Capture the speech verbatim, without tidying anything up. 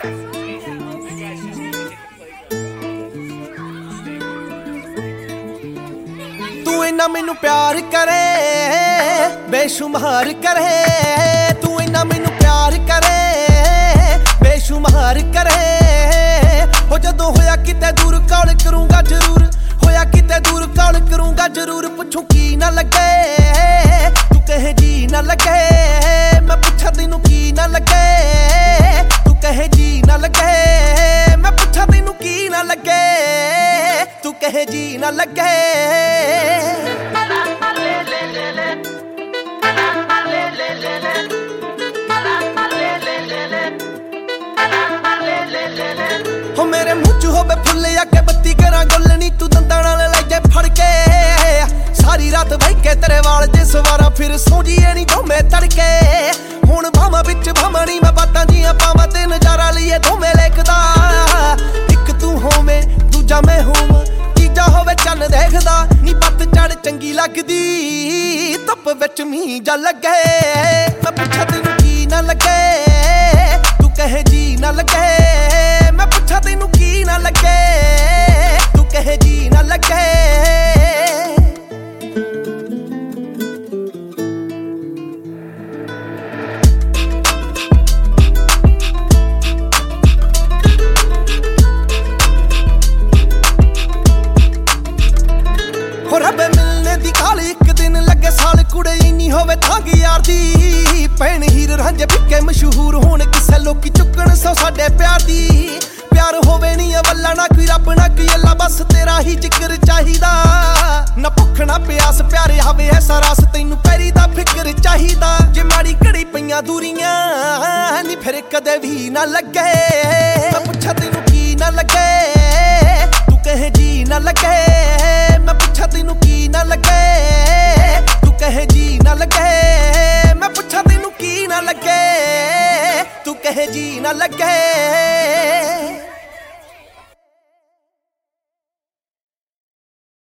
तू इन्ना मैनू प्यार करे बेशुमार करे, तू इन्ना मैनू प्यार करे बेशुमार करे। हो जदों होया किते दूर कॉल करूंगा जरूर, होया किते दूर कॉल करूंगा जरूर। पुछूं की ना लगे तू कहे जी ना लगे, मैं पुछा तेनू की ना लगे तू कहे जी ना लगे, मैं पुछा तेनू की ना लगे तू कहे जी ना लगे। हो मेरे मुँह च होवे फुल आके बत्ती करा गोलनी, तू दंदां नाल ले जाए फड़ के। सारी रात बह के तेरे वाल जे सवारा फिर सौ जीए नी धोमे तड़के। हुण भावां विच भावनी मैं बातां जियां पावां ते नजारा लिए धोमे लेखदा। इक तू होवे दूजा मैं होवां, तीजा होवे चन्न देखदा। नी बत चढ़ चंगी लगदी धुप विच मींह जा लगे, मैं पुछा तैनू की ना लगे तू कहे जी ना लगे, मैं पुछा तैनू की ना लगे तू कहे जी ना लगे। हो रब्बे मिलने दी काली एक दिन लगे साल, कुड़े इन्नी होवे थांग यार दी। भैन हीर रांझे फिक्के मशहूर होने किसे लोकी चुकन सौ साडे प्यार दी। प्यार होवे नी अवल्ला ना कोई रब ना कोई अल्लाह, बस तेरा ही जिक्र चाहिदा। ना भुख ना प्यास प्यारे हवे ऐसा रास, तैनू पैरी दा फिक्र चाहिदा। जे माड़ी घड़ी पईयां दूरियां नी फिर कदे भी ना लगे, मैं पुछा तैनू की ना लगे तू कहे जी ना लगे, मैं पुछा तैनू की ना लगे तू कहे जी ना लगे, मैं पुछा तैनू की ना लगे तू कहे जी ना लगे।